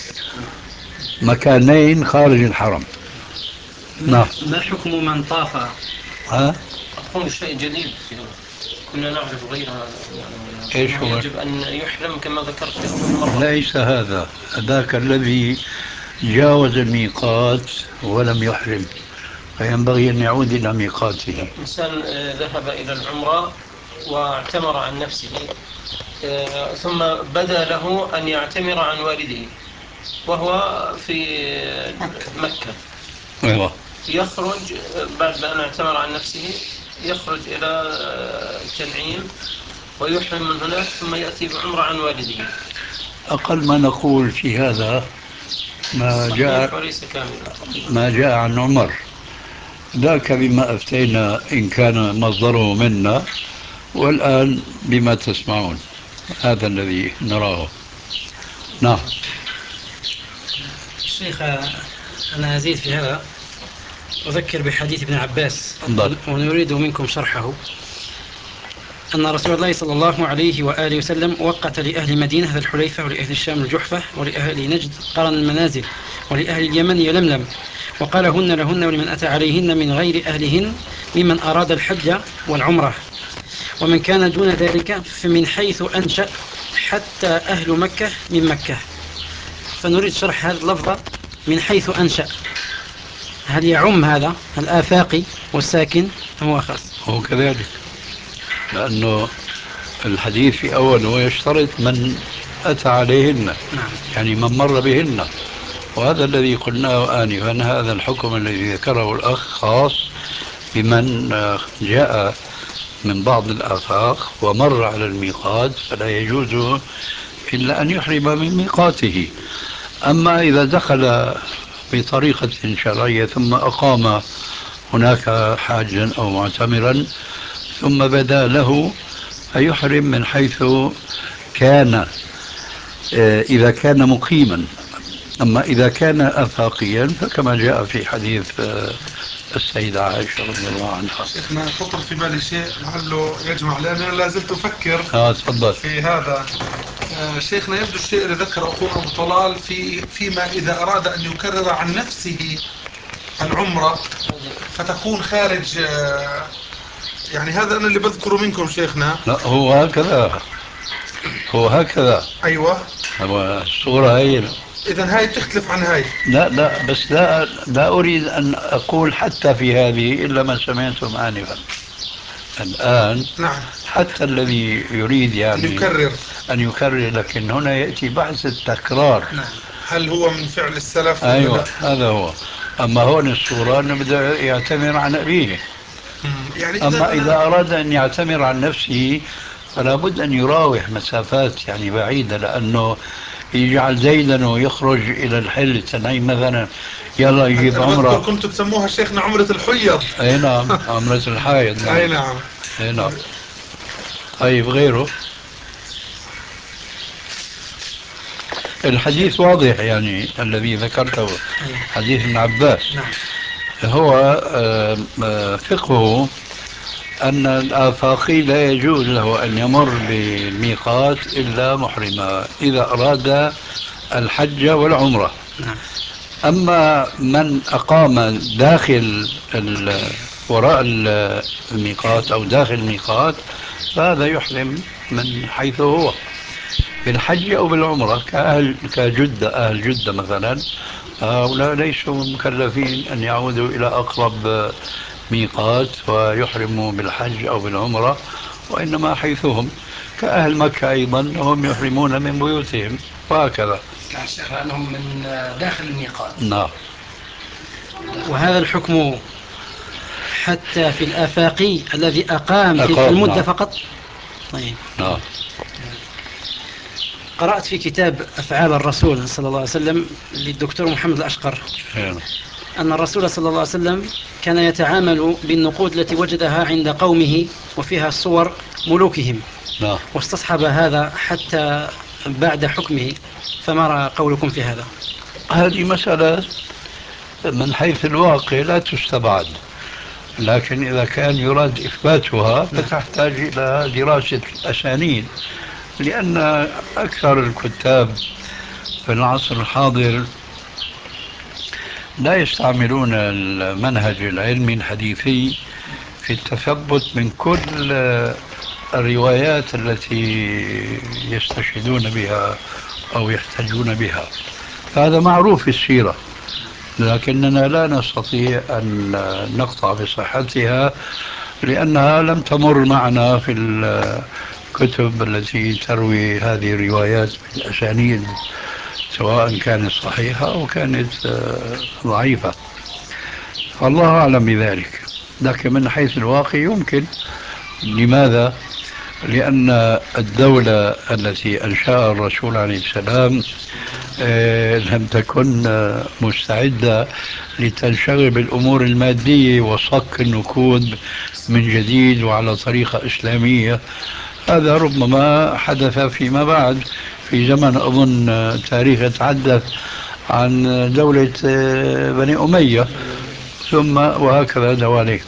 مكانين خارج الحرم. نعم. ما حكم من طاف؟ ها؟ أقول شيء جديد كنا نعرف غير هذا، يعني ايش هو؟ يجب أن يحرم كما ذكرت في أول مرة. ليس هذا، ذاك الذي جاوز الميقات ولم يحرم، فينبغي أن يعود إلى ميقاته. إنسان ذهب إلى العمرة واعتمر عن نفسه، ثم بدا له أن يعتمر عن والده وهو في مكة. أيوة. يخرج بعد أن اعتمر عن نفسه، يخرج إلى التنعيم ويحرم من هناك، ثم يأتي بعمرة عن والده. أقل ما نقول في هذا ما جاء وليس كاملا. ما جاء عن عمر، ذاك بما أفتينا إن كان مصدره منا، والآن بما تسمعون هذا الذي نراه. نعم. الشيخ أنا أزيد في هذا، أذكر بحديث ابن عباس انظر. ونريد منكم شرحه. أن رسول الله صلى الله عليه وآله وسلم وقت لأهل مدينة ذا الحليفة، ولأهل الشام الجحفة، ولأهل نجد قرن المنازل، ولأهل اليمن يلملم، وقال هن لهن ولمن أتى عليهن من غير أهلهن ممن أراد الحج والعمرة، ومن كان دون ذلك فمن حيث أنشأ حتى أهل مكة من مكة. فنريد شرح هذا اللفظ من حيث أنشأ، هل يعم هذا الآفاقي والساكن أم هو خاص؟ هو كذلك، لأنه الحديث في أوله يشترط من أتى عليهن. نعم. يعني من مر بهن، وهذا الذي قلناه آنفا، هذا الحكم الذي ذكره الأخ خاص بمن جاء من بعض الآفاق ومر على الميقات، فلا يجوز إلا أن يحرم من ميقاته. أما إذا دخل بطريقة شرعية ثم أقام هناك حاجا أو معتمرا ثم بدا له، فيحرم من حيث كان إذا كان مقيما. أما إذا كان آفاقيا فكما جاء في حديث السيدة عائشة رضي الله عنها. شيخنا خطر في بالي شيء لعله يجمع، لأن أنا لازلت أفكر آه تفضل. في هذا. آه شيخنا يبدو الشيء اللي ذكره أخونا أبو طلال في فيما إذا أراد أن يكرر عن نفسه العمرة فتكون خارج، آه يعني هذا أنا اللي بذكره منكم شيخنا. لا هو هكذا، هو هكذا. أيوة. هو الصورة هي. إذا هاي تختلف عن هاي. لا لا بس لا لا أريد أن أقول حتى في هذه إلا ما سمعتم آنفا. الآن نعم. حتى الذي يريد يعني أن يكرر أن يكرر، لكن هنا يأتي بحث التكرار. نعم. هل هو من فعل السلف ولا أيوة لا؟ هذا هو. أما هون الصورة أنه بده يعتمر عن أبيه. يعني إذا أما أنا إذا أراد أن يعتمر عن نفسه فلا بد أن يراوح مسافات يعني بعيدة، لأنه يجعل زيدا ويخرج إلى الحل التنعيم مثلا، يلا يجيب أنا بذكر عمرة. كنتوا تسموها شيخنا عمرة الحيض. أي نعم، عمرة الحائض. نعم. أي نعم. أي نعم. طيب غيره الحديث واضح يعني الذي ذكرته حديث ابن عباس. نعم. هو فقهه أن الآفاقي لا يجوز له أن يمر بالميقات إلا محرما إذا أراد الحج والعمرة. نعم. أما من أقام داخل وراء الميقات أو داخل الميقات فهذا يحرم من حيث هو بالحج أو بالعمرة، كأهل كجدة، أهل جدة مثلا، هؤلاء ليسوا مكلفين أن يعودوا إلى أقرب ميقات ويحرموا بالحج أو بالعمرة، وإنما حيثهم كأهل مكة أيضا هم يحرمون من بيوتهم وهكذا. يعني شيخ أنهم من داخل الميقات. نعم. وهذا الحكم حتى في الآفاقي الذي أقام تلك أقام. المدة نعم. فقط. طيب. نعم. قرأت في كتاب أفعال الرسول صلى الله عليه وسلم للدكتور محمد الأشقر نعم. أن الرسول صلى الله عليه وسلم كان يتعامل بالنقود التي وجدها عند قومه وفيها صور ملوكهم. نعم. واستصحب هذا حتى بعد حكمه، فما قولكم في هذا؟ هذه مسألة من حيث الواقع لا تستبعد، لكن إذا كان يراد إثباتها فتحتاج إلى دراسة الأسانيد، لأن أكثر الكتاب في العصر الحاضر لا يستعملون المنهج العلمي الحديثي في التثبت من كل الروايات التي يستشهدون بها أو يحتجون بها. هذا معروف في السيرة، لكننا لا نستطيع أن نقطع بصحتها لأنها لم تمر معنا في الكتب التي تروي هذه الروايات بالأسانيد، سواء كانت صحيحة أو كانت ضعيفة، فالله أعلم بذلك. لكن من حيث الواقع يمكن. لماذا؟ لأن الدولة التي أنشأها الرسول عليه السلام لم تكن مستعدة لتنشغل بالأمور المادية وصك النقود من جديد وعلى طريقة إسلامية. هذا ربما حدث فيما بعد في زمن أظن تاريخ يتحدث عن دولة بني أمية ثم وهكذا دواليك.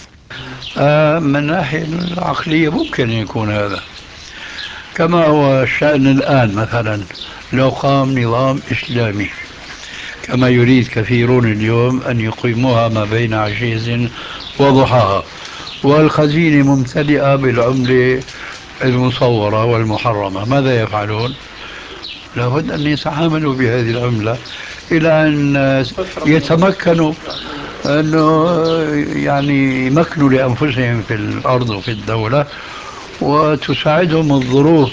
من الناحية العقلية ممكن يكون هذا، كما هو الشأن الآن. مثلا لو قام نظام إسلامي كما يريد كثيرون اليوم أن يقيموها ما بين عشية وضحاها، والخزينة ممتلئة بالعملة المصورة والمحرمة، ماذا يفعلون؟ لابد أن يتعاملوا بهذه العملة إلى أن يتمكنوا أنه يعني يمكنوا لأنفسهم في الأرض وفي الدولة، وتساعدهم الظروف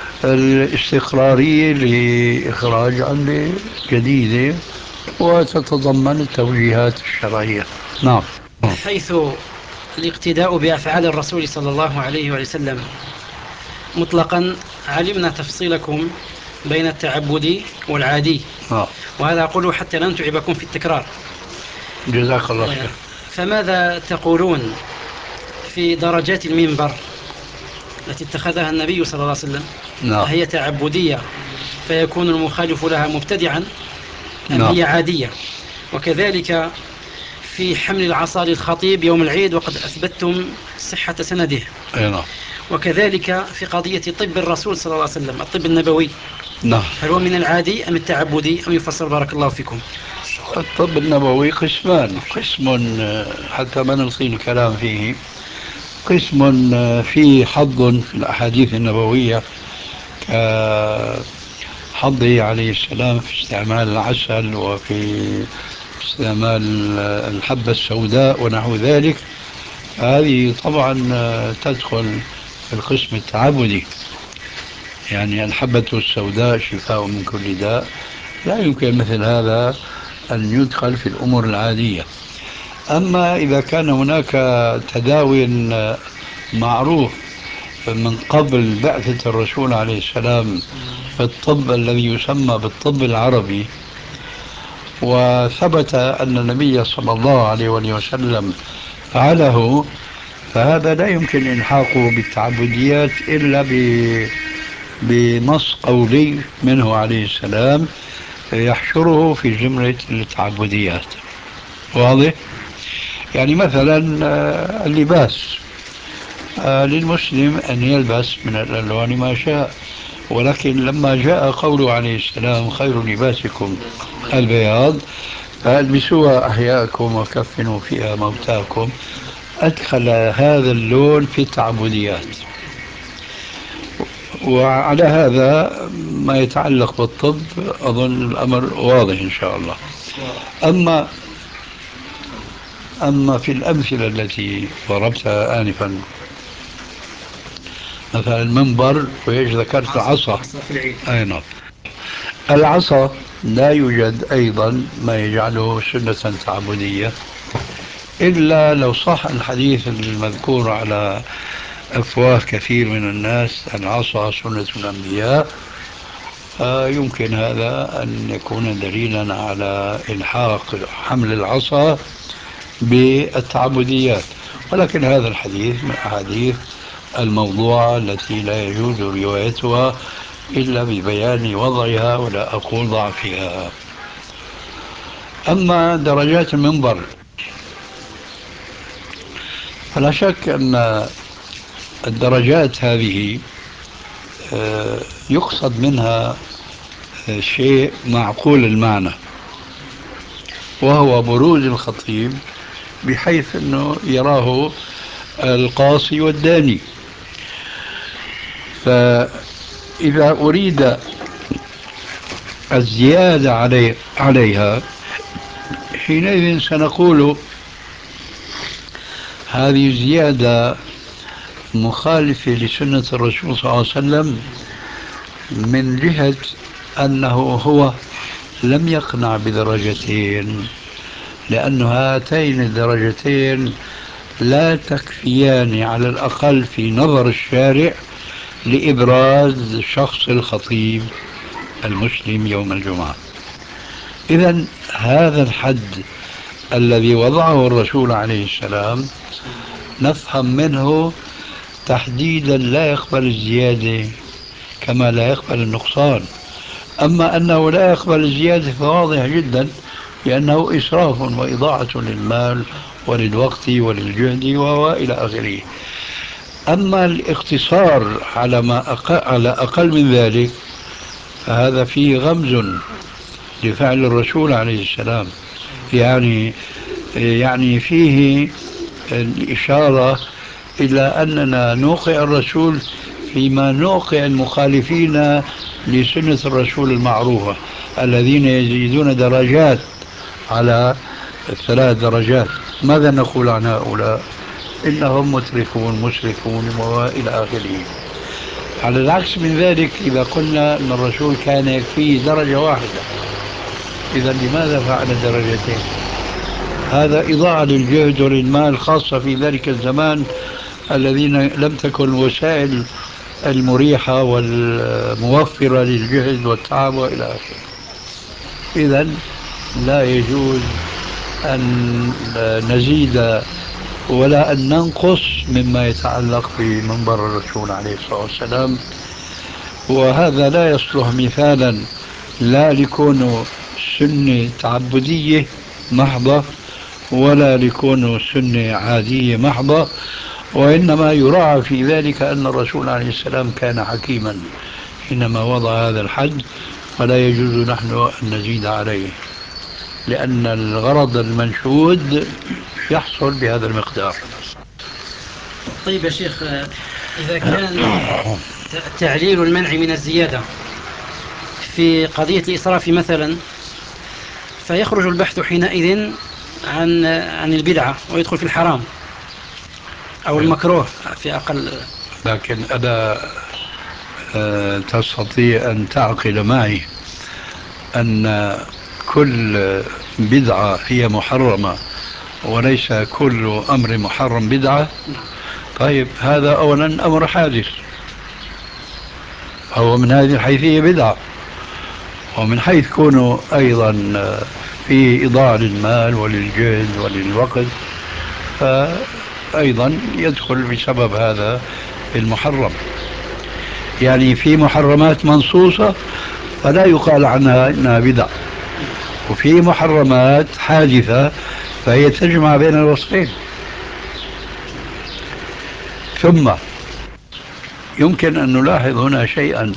الاستقرارية لإخراج عملة جديدة وتتضمن التوجيهات الشرعية. نعم. حيث الاقتداء بأفعال الرسول صلى الله عليه وسلم مطلقا، علمنا تفصيلكم بين التعبدي والعادي، آه. وهذا أقوله حتى لا نتعبكم في التكرار. جزاك الله خير. فماذا تقولون في درجات المنبر التي اتخذها النبي صلى الله عليه وسلم؟ نعم. هي تعبدية فيكون المخالف لها مبتدعا أم نعم. هي عادية؟ وكذلك في حمل العصا للخطيب يوم العيد وقد أثبتتم صحة سنده. نعم. وكذلك في قضية طب الرسول صلى الله عليه وسلم، الطب النبوي، نعم. هل هو من العادي أم التعبدي أم يفسر؟ بارك الله فيكم. الطب النبوي قسمان، قسم حتى ما نلقي الكلام فيه، قسم فيه حظ في الأحاديث النبوية كحظه عليه السلام في استعمال العسل وفي استعمال الحبة السوداء ونحو ذلك، هذه طبعا تدخل في القسم التعبدي. يعني الحبة السوداء شفاء من كل داء، لا يمكن مثل هذا أن يدخل في الأمور العادية. أما إذا كان هناك تداوي معروف من قبل بعثة الرسول عليه السلام في الطب الذي يسمى بالطب العربي، وثبت أن النبي صلى الله عليه وسلم فعله، فهذا لا يمكن إلحاقه بالتعبديات إلا بنص قولي منه عليه السلام يحشره في جملة التعبديات. واضح؟ يعني مثلا اللباس، للمسلم أن يلبس من الألوان ما شاء، ولكن لما جاء قوله عليه السلام خير لباسكم البياض فألبسوها أحياءكم وكفنوا فيها موتاكم، أدخل هذا اللون في التعبديات. وعلى هذا ما يتعلق بالطب أظن الأمر واضح إن شاء الله. أما أما في الأمثلة التي ضربتها آنفا، مثلا المنبر وإيش ذكرت؟ العصا. أي نعم. العصا لا يوجد أيضا ما يجعله سنة تعبدية إلا لو صح الحديث المذكور على أفواه كثير من الناس العصا سنة الأنبياء، يمكن هذا أن يكون دليلا على إلحاق حمل العصا بالتعبديات، ولكن هذا الحديث من الأحاديث الموضوعة التي لا يجوز روايتها إلا ببيان وضعها ولا أقول ضعفها. أما درجات المنبر فلا شك أن الدرجات هذه يقصد منها شيء معقول المعنى، وهو بروز الخطيب بحيث أنه يراه القاصي والداني. فإذا أريد الزيادة علي عليها حينئذ سنقول هذه زيادة مخالفة لسنة الرسول صلى الله عليه وسلم من جهة أنه هو لم يقنع بدرجتين، لأن هاتين الدرجتين لا تكفيان على الأقل في نظر الشارع لإبراز شخص الخطيب المسلم يوم الجمعة. إذن هذا الحد الذي وضعه الرسول عليه السلام نفهم منه تحديدا لا يقبل الزيادة كما لا يقبل النقصان. أما أنه لا يقبل الزيادة فواضح جدا، لأنه إسراف وإضاعة للمال وللوقت وللجهد وإلى آخره. أما الاقتصار على ما أقل على أقل من ذلك فهذا فيه غمز لفعل الرسول عليه السلام، يعني يعني فيه الإشارة إلى أننا نوقع الرسول فيما نوقع المخالفين لسنة الرسول المعروفة الذين يزيدون درجات على الثلاث درجات. ماذا نقول عن هؤلاء؟ إنهم مترفون مسرفون وإلى آخره. على العكس من ذلك إذا قلنا أن الرسول كان يكفيه درجة واحدة، إذا لماذا فعل درجتين؟ هذا إضاعة للجهد وللمال، خاصة في ذلك الزمان الذين لم تكن الوسائل المريحة والموفرة للجهد والتعب وإلى آخره. إذا لا يجوز أن نزيد ولا أن ننقص مما يتعلق بمنبر الرسول عليه الصلاة والسلام. وهذا لا يصلح مثالا لا لكونه سنة تعبدية محضة ولا لكونه سنة عادية محضة، وإنما يراعى في ذلك أن الرسول عليه السلام كان حكيما حينما وضع هذا الحد، فلا يجوز نحن أن نزيد عليه، لأن الغرض المنشود يحصل بهذا المقدار. طيب يا شيخ، إذا كان تعليل المنع من الزيادة في قضية الإسراف مثلا، فيخرج البحث حينئذ عن عن البدعة ويدخل في الحرام أو المكروه في أقل. لكن أنا أه تستطيع أن تعقل معي أن كل بدعة هي محرمة وليس كل أمر محرم بدعة؟ طيب هذا أولا أمر حادث، هو من هذه الحيثية بدعة، ومن حيث كونه أيضا في إضاعة للمال وللجهد وللوقت فأيضا يدخل بسبب هذا المحرم. يعني في محرمات منصوصة فلا يقال عنها إنها بدعة، وفي محرمات حادثة فهي تجمع بين الوصفين. ثم يمكن أن نلاحظ هنا شيئا،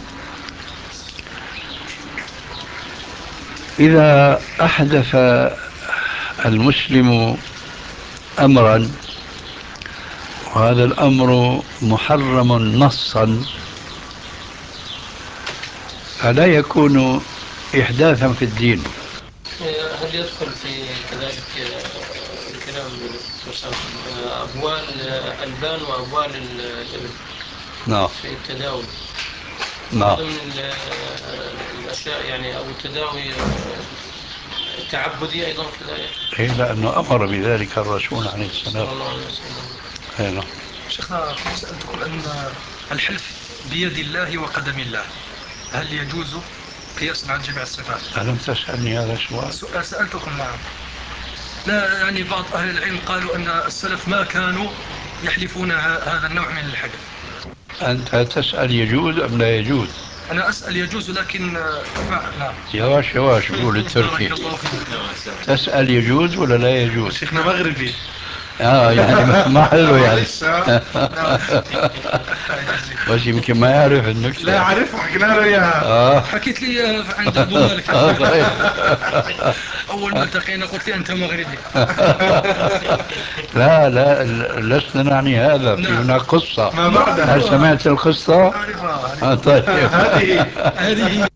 إذا أحدث المسلم أمرا وهذا الأمر محرم نصا فلا يكون إحداثا في الدين. هل يدخل في كذلك الكلام أبوال الألبان وأبوال الإبل؟ نعم. في التداوي. نعم. من الأشياء يعني، أو التداوي تعبدي أيضا كذلك. إيه، لأنه أمر بذلك الرسول عليه السلام. الله. نعم. شيخنا سألتكم أن الحلف بيد الله وقدم الله، هل يجوز قياسا على جميع الصفات؟ ألم تسألني هذا السؤال؟ سؤال سألتكم. نعم. لا يعني بعض أهل العلم قالوا أن السلف ما كانوا يحلفون هذا النوع من الحلف. أنت تسأل يجوز أم لا يجوز؟ أنا أسأل يجوز لكن نعم. يواش يواش قول التركي. تسأل يجوز ولا لا يجوز؟ شيخنا مغربي. اه يعني ما ما حلو يعني. معلش، آه. بس يمكن ما يعرف النكتة. لا عارفها، حكينا له اياها. اه حكيت لي عند ابو مالك. آه، صحيح. اول ما التقينا قلت لي انت مغربي. لا لا ل- لسنا نعني هذا، في نعم. هناك قصة. ما ما بعدها. هل سمعت القصة؟ اعرفها آه اعرفها. طيب. هذه هذه هي.